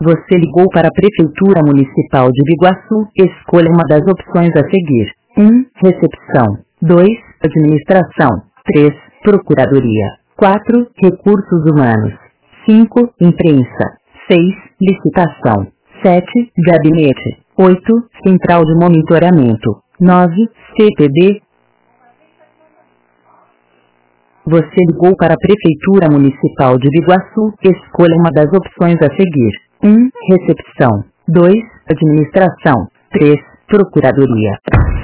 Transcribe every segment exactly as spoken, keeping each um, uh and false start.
Você ligou para a Prefeitura Municipal de Biguaçu. Escolha uma das opções a seguir. um. Recepção. dois. Administração. três. Procuradoria. quatro. Recursos humanos. cinco. Imprensa. seis. Licitação. sete. Gabinete. oito. Central de monitoramento. nove. C P D. Você ligou para a Prefeitura Municipal de Biguaçu. Escolha uma das opções a seguir. um. Recepção. dois. Administração. três. Procuradoria.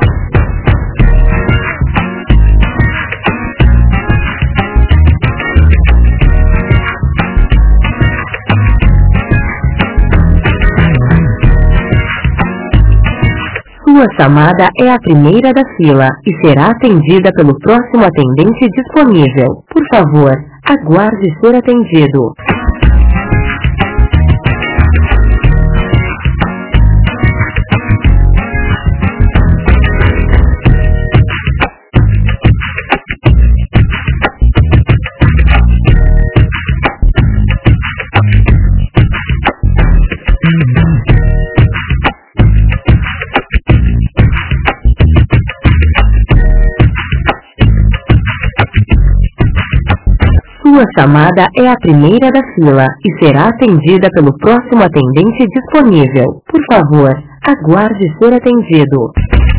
Sua chamada é a primeira da fila e será atendida pelo próximo atendente disponível. Por favor, aguarde ser atendido. Sua chamada é a primeira da fila e será atendida pelo próximo atendente disponível. Por favor, aguarde ser atendido.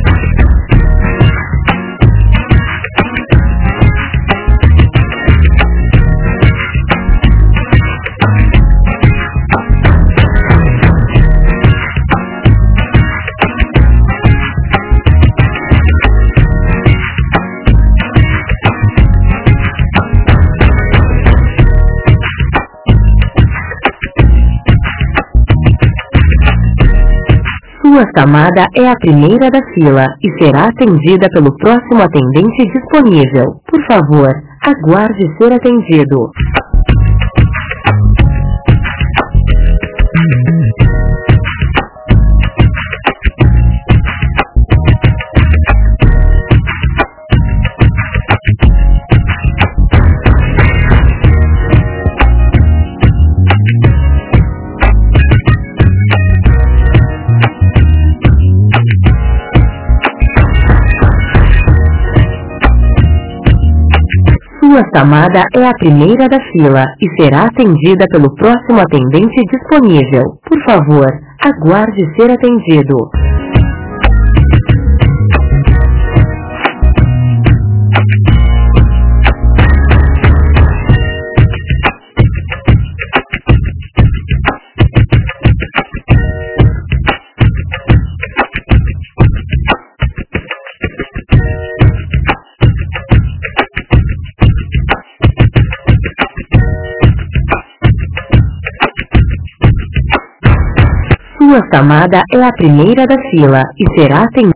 Sua chamada é a primeira da fila e será atendida pelo próximo atendente disponível. Por favor, aguarde ser atendido. Sua chamada é a primeira da fila e será atendida pelo próximo atendente disponível. Por favor, aguarde ser atendido. Sua chamada é a primeira da fila e será atendida.